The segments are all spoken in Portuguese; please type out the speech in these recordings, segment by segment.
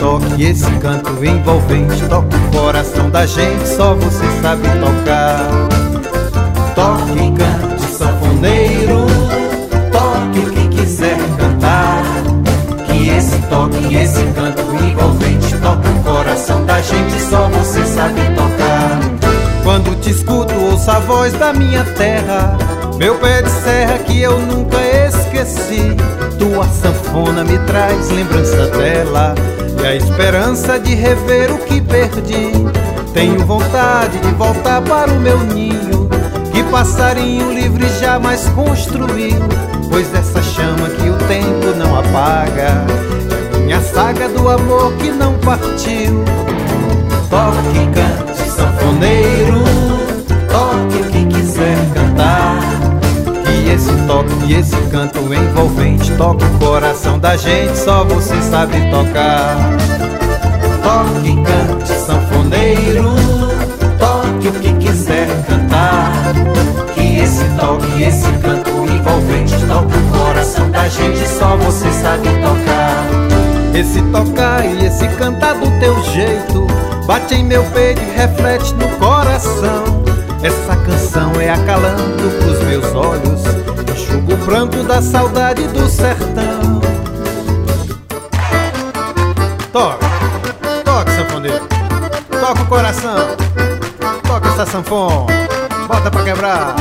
toque, esse canto envolvente toca o coração da gente, só você sabe tocar. Toque e cante, sanfoneiro, toque o que quiser cantar, que esse toque, esse canto envolvente toca o coração da gente, só você sabe tocar. Quando te escuto, ouço a voz da minha terra, meu pé de serra que eu nunca esqueci. Tua sanfona me traz lembrança dela e a esperança de rever o que perdi. Tenho vontade de voltar para o meu ninho, que passarinho livre jamais construiu, pois essa chama que o tempo não apaga é minha saga do amor que não partiu. Toque e cante, sanfoneiro, toque o que quiser cantar, que esse toque e esse canto envolvente toca o coração da gente, só você sabe tocar. Toque e cante, sanfoneiro, toque o que quiser cantar, que esse toque e esse canto envolvente toca o coração da gente, só você sabe tocar. Esse tocar e esse cantar do teu jeito bate em meu peito e reflete no coração. Essa canção é acalanto pros meus olhos, enxuga o pranto da saudade do sertão. Toca, toca, sanfoneiro, toca o coração, toca essa sanfona, bota pra quebrar.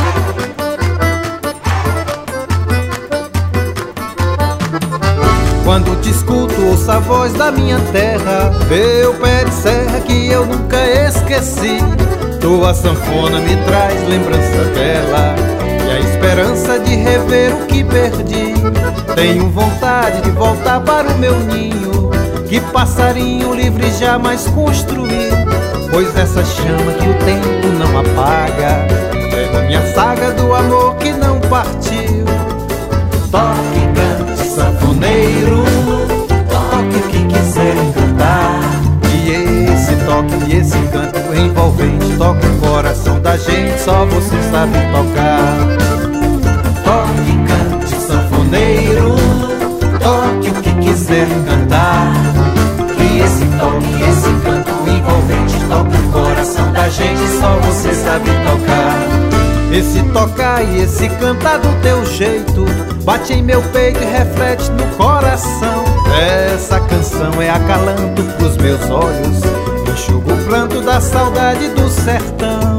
Quando te escuto, ouço a voz da minha terra, meu pé de serra que eu nunca esqueci. Tua sanfona me traz lembrança dela e a esperança de rever o que perdi. Tenho vontade de voltar para o meu ninho, que passarinho livre jamais construí, pois essa chama que o tempo não apaga é da minha saga do amor que não partiu. Toque e cante, sanfoneiro, toque o que quiser cantar, e esse toque e esse canto envolvente toca o coração da gente, só você sabe tocar. Toque e cante, sanfoneiro, toque o que quiser cantar, que esse toque e esse canto envolvente toca o coração da gente, só você sabe tocar. Esse tocar e esse cantar do teu jeito bate em meu peito e reflete no coração. Essa canção é acalanto pros meus olhos, enxuga o pranto da saudade do sertão.